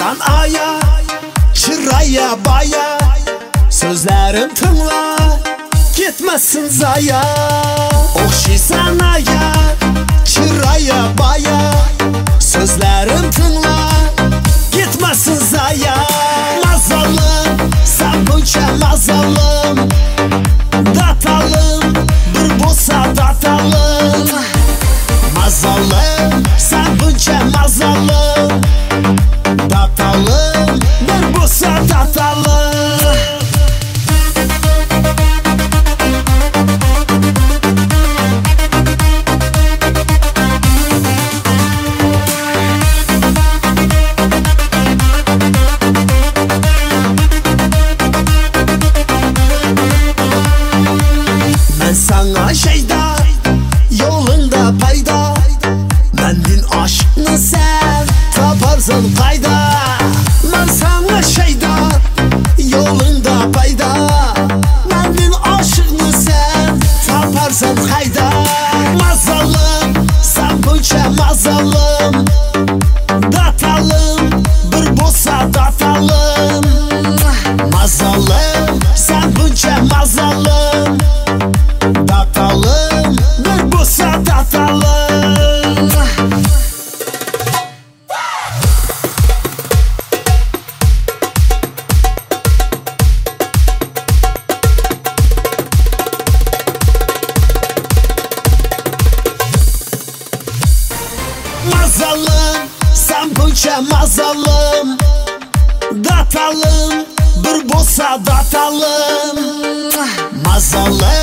sanaya, çıraya baya, sözlerim tınla, gitmesin zaya. Okşaysan aya, çıraya baya, sözlerim tınla, gitmesin zaya. Mazalım, sen bunca mazalım, datalım, bir bolsa datalım. Mazalım, sen bunca mazalım, datalım, bir bolsa datalım. Sana şeyda, yolunda payda, mendin aşkını sen taparsın kayda. Ben sana şeyda, yolunda payda, mendin aşkını sen taparsın kayda. Mazalım, sen bunca mazalım, datalım, bir bolsa datalım. Mazalım, sen bunca mazalım, datalım, bir bolsa datalım. Mazalım, sen bunca mazalım, datalım, bir bolsa datalım. Mazalım,